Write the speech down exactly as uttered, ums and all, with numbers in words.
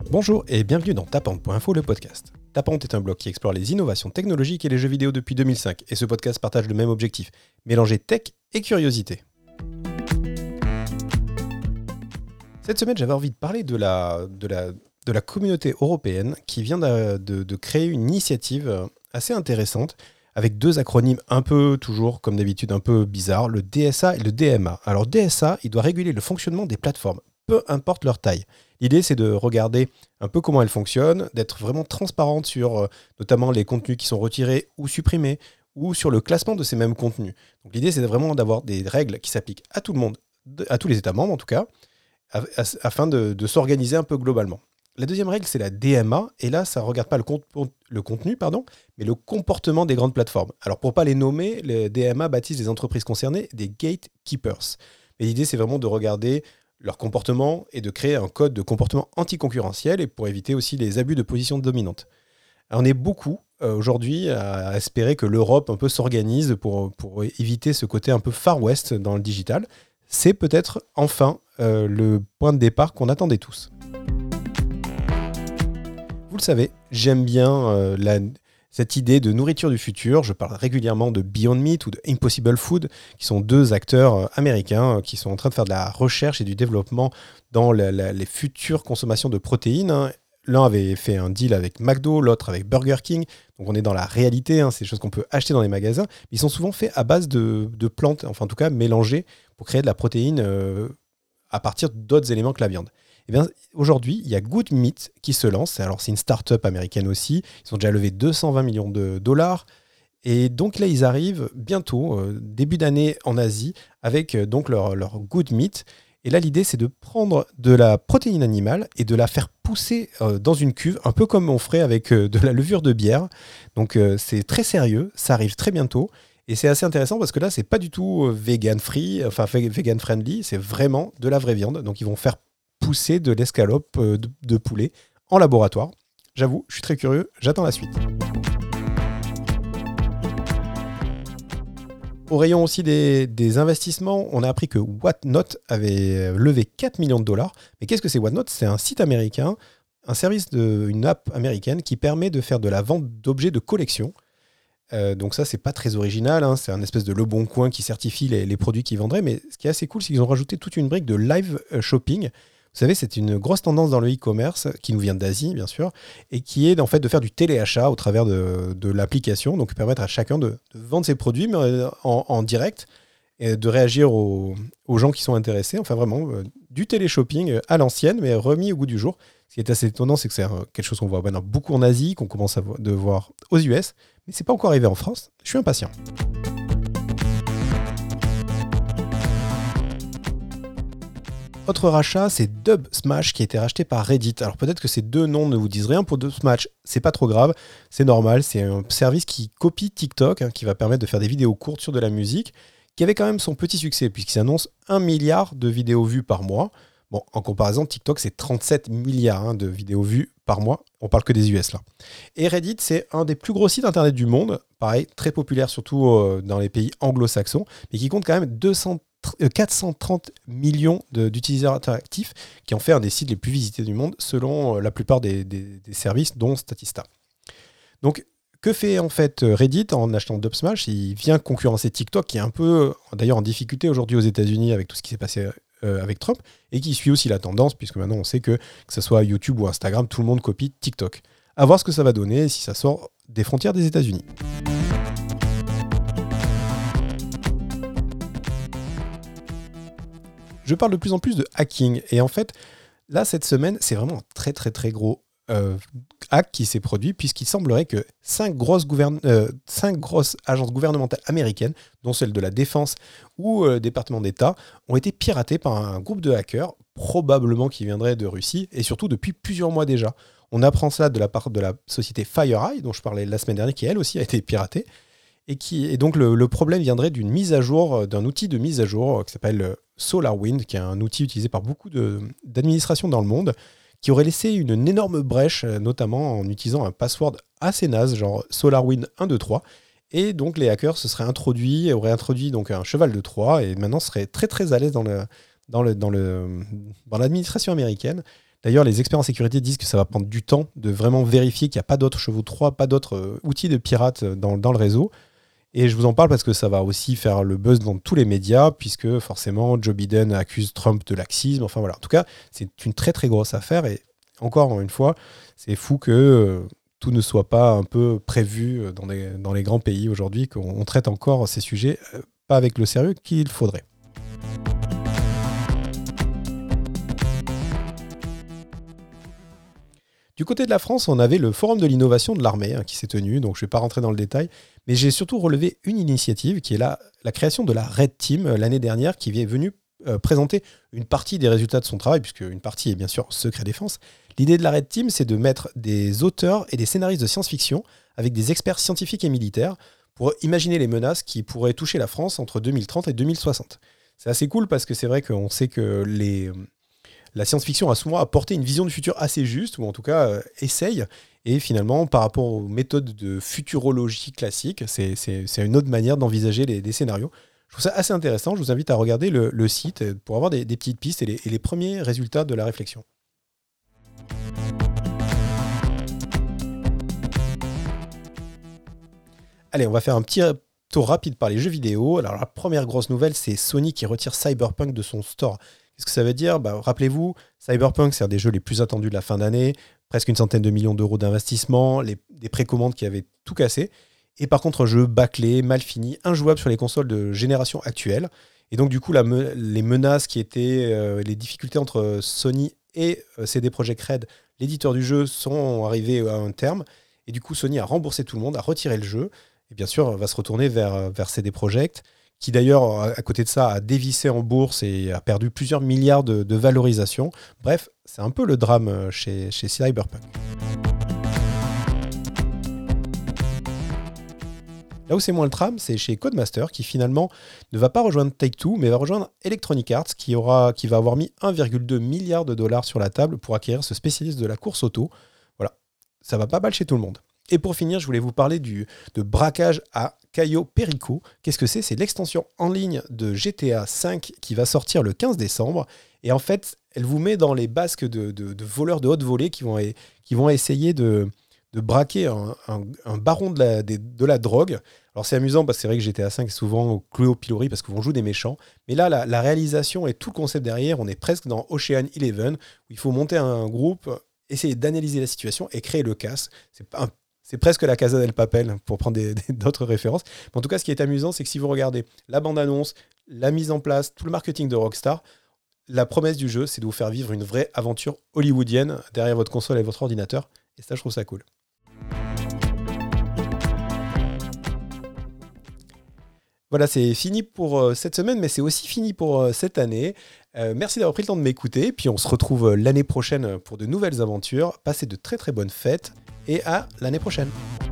Bonjour et bienvenue dans Tapante point info, le podcast. Tapante est un blog qui explore les innovations technologiques et les jeux vidéo depuis deux mille cinq, et ce podcast partage le même objectif, mélanger tech et curiosité. Cette semaine, j'avais envie de parler de la, de la, de la communauté européenne qui vient de, de, de créer une initiative assez intéressante, avec deux acronymes un peu, toujours comme d'habitude, un peu bizarres, le D S A et le D M A. Alors D S A, il doit réguler le fonctionnement des plateformes, peu importe leur taille. L'idée, c'est de regarder un peu comment elles fonctionnent, d'être vraiment transparente sur euh, notamment les contenus qui sont retirés ou supprimés, ou sur le classement de ces mêmes contenus. Donc l'idée, c'est vraiment d'avoir des règles qui s'appliquent à tout le monde, à tous les États membres en tout cas, afin de, de s'organiser un peu globalement. La deuxième règle, c'est la D M A, et là, ça ne regarde pas le, compte, le contenu, pardon, mais le comportement des grandes plateformes. Alors, pour ne pas les nommer, les D M A baptisent les entreprises concernées des gatekeepers. Mais l'idée, c'est vraiment de regarder leur comportement et de créer un code de comportement anticoncurrentiel, et pour éviter aussi les abus de position dominante. Alors, on est beaucoup euh, aujourd'hui à espérer que l'Europe un peu s'organise pour, pour éviter ce côté un peu Far West dans le digital. C'est peut-être enfin euh, le point de départ qu'on attendait tous. Vous le savez, j'aime bien euh, la, cette idée de nourriture du futur. Je parle régulièrement de Beyond Meat ou de Impossible Food, qui sont deux acteurs euh, américains euh, qui sont en train de faire de la recherche et du développement dans la, la, les futures consommations de protéines. Hein. L'un avait fait un deal avec McDo, l'autre avec Burger King. Donc on est dans la réalité, hein, c'est des choses qu'on peut acheter dans les magasins. Mais ils sont souvent faits à base de, de plantes, enfin en tout cas mélangées pour créer de la protéine euh, à partir d'autres éléments que la viande. Eh bien, aujourd'hui, il y a Good Meat qui se lance. Alors, c'est une start-up américaine aussi. Ils ont déjà levé deux cent vingt millions de dollars. Et donc là, ils arrivent bientôt, euh, début d'année en Asie, avec euh, donc leur, leur Good Meat. Et là, l'idée, c'est de prendre de la protéine animale et de la faire pousser euh, dans une cuve, un peu comme on ferait avec euh, de la levure de bière. Donc, euh, c'est très sérieux. Ça arrive très bientôt. Et c'est assez intéressant parce que là, c'est pas du tout euh, vegan free, enfin vegan friendly. C'est vraiment de la vraie viande. Donc, ils vont faire pousser de l'escalope de, de poulet en laboratoire. J'avoue, je suis très curieux, j'attends la suite. Au rayon aussi des, des investissements, on a appris que Whatnot avait levé quatre millions de dollars. Mais qu'est-ce que c'est Whatnot ? C'est un site américain, un service, de, une app américaine qui permet de faire de la vente d'objets de collection. Euh, donc ça, c'est pas très original, hein, c'est un espèce de Le Bon Coin qui certifie les, les produits qu'ils vendraient. Mais ce qui est assez cool, c'est qu'ils ont rajouté toute une brique de live shopping. Vous savez, c'est une grosse tendance dans le e-commerce qui nous vient d'Asie, bien sûr, et qui est en fait de faire du téléachat au travers de, de l'application, donc permettre à chacun de, de vendre ses produits mais en, en direct et de réagir aux, aux gens qui sont intéressés. Enfin, vraiment, euh, du télé-shopping à l'ancienne, mais remis au goût du jour. Ce qui est assez étonnant, c'est que c'est quelque chose qu'on voit maintenant beaucoup en Asie, qu'on commence à vo- de voir aux U S, mais c'est pas encore arrivé en France. Je suis impatient. Autre rachat, c'est Dubsmash qui a été racheté par Reddit. Alors peut-être que ces deux noms ne vous disent rien pour Dubsmash, c'est pas trop grave, c'est normal, c'est un service qui copie TikTok, hein, qui va permettre de faire des vidéos courtes sur de la musique, qui avait quand même son petit succès puisqu'il s'annonce un milliard de vidéos vues par mois. Bon, en comparaison, TikTok, c'est trente-sept milliards hein, de vidéos vues par mois. On parle que des U S là. Et Reddit, c'est un des plus gros sites internet du monde. Pareil, très populaire surtout euh, dans les pays anglo-saxons, mais qui compte quand même deux cents quatre cent trente millions de, d'utilisateurs interactifs, qui en fait un des sites les plus visités du monde, selon la plupart des, des, des services, dont Statista. Donc, que fait en fait Reddit en achetant Dubsmash ? Il vient concurrencer TikTok, qui est un peu, d'ailleurs, en difficulté aujourd'hui aux États-Unis avec tout ce qui s'est passé euh, avec Trump, et qui suit aussi la tendance, puisque maintenant on sait que, que ce soit YouTube ou Instagram, tout le monde copie TikTok. À voir ce que ça va donner si ça sort des frontières des États-Unis. Je parle de plus en plus de hacking. Et en fait, là, cette semaine, c'est vraiment un très, très, très gros euh, hack qui s'est produit, puisqu'il semblerait que cinq grosses, gouverne- euh, cinq grosses agences gouvernementales américaines, dont celle de la Défense ou le euh, département d'État, ont été piratées par un groupe de hackers, probablement qui viendrait de Russie, et surtout depuis plusieurs mois déjà. On apprend cela de la part de la société FireEye, dont je parlais la semaine dernière, qui elle aussi a été piratée. Et, qui, et donc le, le problème viendrait d'une mise à jour, d'un outil de mise à jour qui s'appelle SolarWinds, qui est un outil utilisé par beaucoup de, d'administrations dans le monde, qui aurait laissé une, une énorme brèche, notamment en utilisant un password assez naze, genre SolarWinds un deux trois. Et donc les hackers se seraient introduits, auraient introduit donc un cheval de Troie, et maintenant seraient très très à l'aise dans, le, dans, le, dans, le, dans l'administration américaine. D'ailleurs, les experts en sécurité disent que ça va prendre du temps de vraiment vérifier qu'il n'y a pas d'autres chevaux de Troie, pas d'autres euh, outils de pirates dans, dans le réseau. Et je vous en parle parce que ça va aussi faire le buzz dans tous les médias, puisque forcément, Joe Biden accuse Trump de laxisme. Enfin voilà, en tout cas, c'est une très très grosse affaire. Et encore une fois, c'est fou que euh, tout ne soit pas un peu prévu dans les, dans les grands pays aujourd'hui, qu'on on traite encore ces sujets euh, pas avec le sérieux qu'il faudrait. Du côté de la France, on avait le Forum de l'innovation de l'armée hein, qui s'est tenu, donc je ne vais pas rentrer dans le détail, mais j'ai surtout relevé une initiative qui est la, la création de la Red Team euh, l'année dernière, qui est venue euh, présenter une partie des résultats de son travail, puisque une partie est bien sûr secret défense. L'idée de la Red Team, c'est de mettre des auteurs et des scénaristes de science-fiction avec des experts scientifiques et militaires pour imaginer les menaces qui pourraient toucher la France entre deux mille trente et deux mille soixante. C'est assez cool parce que c'est vrai qu'on sait que les... La science-fiction a souvent apporté une vision du futur assez juste, ou en tout cas euh, essaye, et finalement, par rapport aux méthodes de futurologie classique, c'est, c'est, c'est une autre manière d'envisager les, les scénarios. Je trouve ça assez intéressant, je vous invite à regarder le, le site pour avoir des, des petites pistes et les, et les premiers résultats de la réflexion. Allez, on va faire un petit tour rapide par les jeux vidéo. Alors la première grosse nouvelle, c'est Sony qui retire Cyberpunk de son store. Qu'est-ce que ça veut dire ? Bah, rappelez-vous, Cyberpunk, c'est un des jeux les plus attendus de la fin d'année, presque une centaine de millions d'euros d'investissement, les, des précommandes qui avaient tout cassé. Et par contre, un jeu bâclé, mal fini, injouable sur les consoles de génération actuelle. Et donc, du coup, la me- les menaces qui étaient, euh, les difficultés entre Sony et euh, C D Projekt Red, l'éditeur du jeu, sont arrivées à un terme. Et du coup, Sony a remboursé tout le monde, a retiré le jeu. Et bien sûr, va se retourner vers, vers C D Projekt, qui d'ailleurs, à côté de ça, a dévissé en bourse et a perdu plusieurs milliards de, de valorisation. Bref, c'est un peu le drame chez, chez Cyberpunk. Là où c'est moins le drame, c'est chez Codemaster, qui finalement ne va pas rejoindre Take-Two, mais va rejoindre Electronic Arts, qui, aura, qui va avoir mis un virgule deux milliard de dollars sur la table pour acquérir ce spécialiste de la course auto. Voilà, ça va pas mal chez tout le monde. Et pour finir, je voulais vous parler du, de braquage à Cayo Perico. Qu'est-ce que c'est ? C'est l'extension en ligne de G T A cinq qui va sortir le quinze décembre. Et en fait, elle vous met dans les basques de, de, de voleurs de haute volée qui vont, qui vont essayer de, de braquer un, un, un baron de la, de, de la drogue. Alors c'est amusant parce que c'est vrai que G T A cinq est souvent cloué au pilori parce qu'on joue des méchants. Mais là, la, la réalisation et tout le concept derrière, on est presque dans Ocean Eleven, où il faut monter un groupe, essayer d'analyser la situation et créer le casse. C'est un C'est presque la Casa del Papel, pour prendre des, des, d'autres références. Mais en tout cas, ce qui est amusant, c'est que si vous regardez la bande-annonce, la mise en place, tout le marketing de Rockstar, la promesse du jeu, c'est de vous faire vivre une vraie aventure hollywoodienne derrière votre console et votre ordinateur. Et ça, je trouve ça cool. Voilà, c'est fini pour euh, cette semaine, mais c'est aussi fini pour euh, cette année. Euh, merci d'avoir pris le temps de m'écouter. Puis on se retrouve euh, l'année prochaine pour de nouvelles aventures. Passez de très très bonnes fêtes et à l'année prochaine.